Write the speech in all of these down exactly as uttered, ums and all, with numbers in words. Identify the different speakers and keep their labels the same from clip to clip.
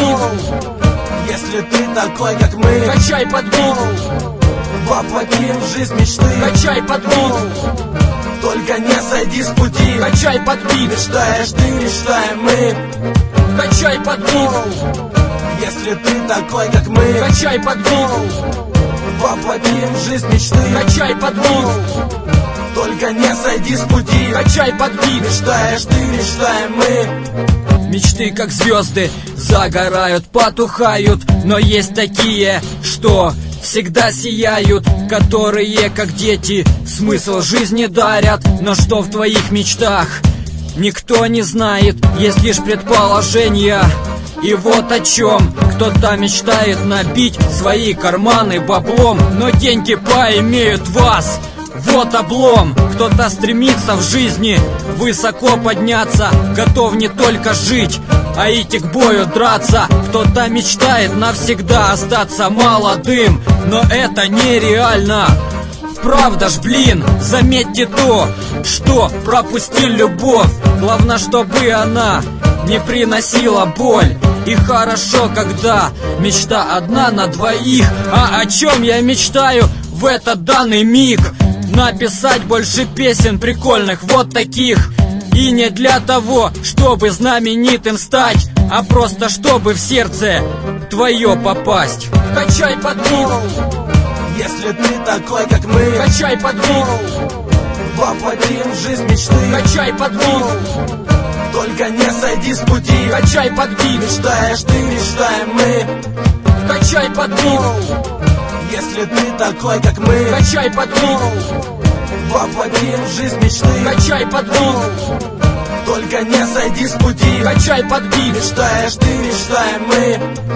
Speaker 1: бит.
Speaker 2: Если ты такой, как мы,
Speaker 1: Качай под бит.
Speaker 2: воплотим в жизнь мечты.
Speaker 1: Качай под бит.
Speaker 2: Только не сойди с пути.
Speaker 1: Качай под бит.
Speaker 2: Мечтаешь ты, мечтаем мы.
Speaker 1: Качай под бит.
Speaker 2: Если ты такой, как мы,
Speaker 1: Качай под бит.
Speaker 2: воплотим в жизнь мечты.
Speaker 1: Качай под бит.
Speaker 2: Только не сойди с пути.
Speaker 1: Качай под бит.
Speaker 2: Мечтаешь ты, мечтаем мы.
Speaker 1: Мечты как звезды загорают, потухают, но есть такие, что всегда сияют, которые, как дети, смысл жизни дарят. Но что в твоих мечтах, никто не знает, есть лишь предположения. И вот о чем кто-то мечтает набить свои карманы баблом, но деньги поимеют вас. Вот облом. Кто-то стремится в жизни высоко подняться, готов не только жить, а идти к бою драться. Кто-то мечтает навсегда остаться молодым, но это нереально. Правда ж, блин, заметьте то, что пропустил любовь. Главное, чтобы она не приносила боль. И хорошо, когда мечта одна на двоих. А о чем я мечтаю в этот данный миг? Написать больше песен прикольных вот таких. И не для того, чтобы знаменитым стать, а просто чтобы в сердце твое попасть. Качай под бит.
Speaker 2: Если ты такой, как мы,
Speaker 1: Качай под бит.
Speaker 2: воплотим в жизнь мечты.
Speaker 1: Качай под бит.
Speaker 2: Только не сойди с пути.
Speaker 1: Качай под бит.
Speaker 2: Мечтаешь ты, мечтаем мы.
Speaker 1: Качай под бит.
Speaker 2: Если ты такой, как мы,
Speaker 1: Качай под бит.
Speaker 2: воплотим в жизнь мечты.
Speaker 1: Качай под бит.
Speaker 2: Только не сойди с пути.
Speaker 1: Качай под бит.
Speaker 2: Мечтаешь ты, мечтаем мы.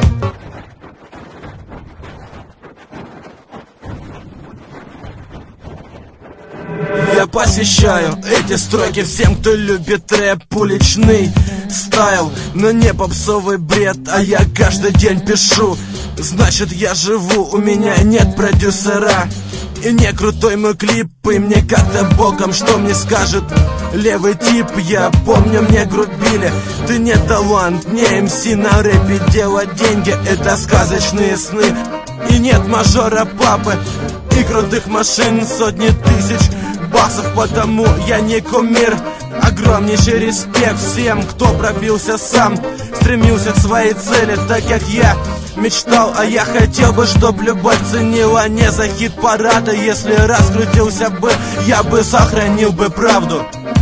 Speaker 2: Я посвящаю эти строки всем, кто любит рэп, уличный стайл, но не попсовый бред, а я каждый день пишу. Значит, я живу, у меня нет продюсера. И не крутой мой клип, и мне как-то боком, что мне скажет левый тип. Я помню, мне грубили: ты не талант, не эм си на рэпе, делать деньги — это сказочные сны. И нет мажора папы и крутых машин, сотни тысяч басов, потому я не кумир. Огромнейший респект всем, кто пробился сам, стремился к своей цели, так как я мечтал. А я хотел бы, чтоб любовь ценила не за хит-парады. Если раскрутился бы, я бы сохранил бы правду.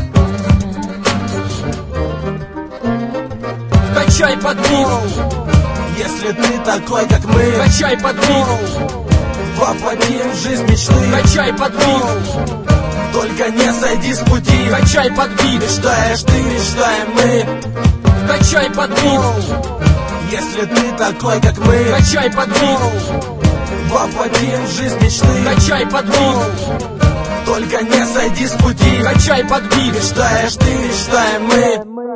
Speaker 1: Качай под бит.
Speaker 2: Если ты такой, как мы,
Speaker 1: Качай под бит.
Speaker 2: воплотим в жизнь мечты.
Speaker 1: Качай под бит.
Speaker 2: Только не сойди с пути.
Speaker 1: Качай под бит.
Speaker 2: Мечтаешь ты, мечтаем мы.
Speaker 1: Качай под бит.
Speaker 2: Если ты такой, как мы,
Speaker 1: Качай под бит.
Speaker 2: воплотим в жизнь мечты.
Speaker 1: Качай под бит.
Speaker 2: Только не сойди с пути.
Speaker 1: Качай под бит.
Speaker 2: Мечтаешь ты, мечтаем мы.